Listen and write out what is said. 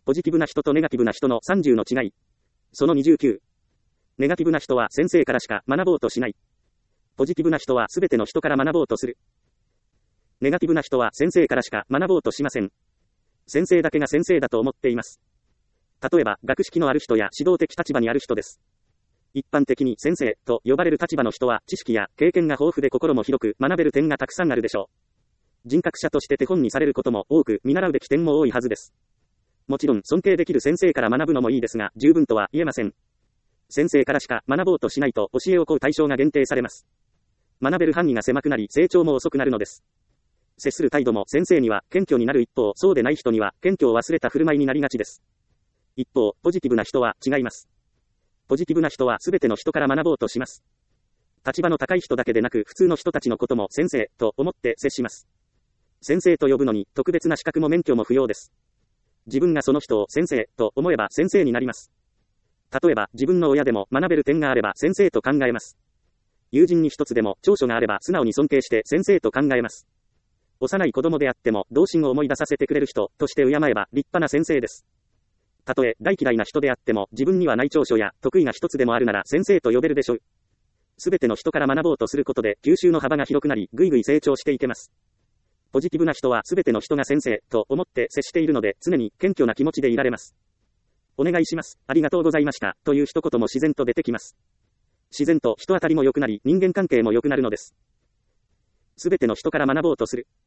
ポジティブな人とネガティブな人の30の違い。その29。ネガティブな人は先生からしか学ぼうとしない。ポジティブな人はすべての人から学ぼうとする。ネガティブな人は先生からしか学ぼうとしません。先生だけが先生だと思っています。例えば、学識のある人や指導的立場にある人です。一般的に先生と呼ばれる立場の人は知識や経験が豊富で心も広く学べる点がたくさんあるでしょう。人格者として手本にされることも多く見習うべき点も多いはずです。もちろん尊敬できる先生から学ぶのもいいですが、十分とは言えません。先生からしか学ぼうとしないと教えを請う対象が限定されます。学べる範囲が狭くなり成長も遅くなるのです。接する態度も先生には謙虚になる一方、そうでない人には謙虚を忘れた振る舞いになりがちです。一方、ポジティブな人は違います。ポジティブな人はすべての人から学ぼうとします。立場の高い人だけでなく普通の人たちのことも先生と思って接します。先生と呼ぶのに特別な資格も免許も不要です。自分がその人を先生と思えば先生になります。例えば自分の親でも学べる点があれば先生と考えます。友人に一つでも長所があれば素直に尊敬して先生と考えます。幼い子供であっても童心を思い出させてくれる人として敬えば立派な先生です。たとえ大嫌いな人であっても自分にはない長所や得意が一つでもあるなら先生と呼べるでしょう。すべての人から学ぼうとすることで吸収の幅が広くなりぐいぐい成長していけます。ポジティブな人はすべての人が先生と思って接しているので常に謙虚な気持ちでいられます。お願いします。ありがとうございました。という一言も自然と出てきます。自然と人当たりも良くなり人間関係も良くなるのです。すべての人から学ぼうとする。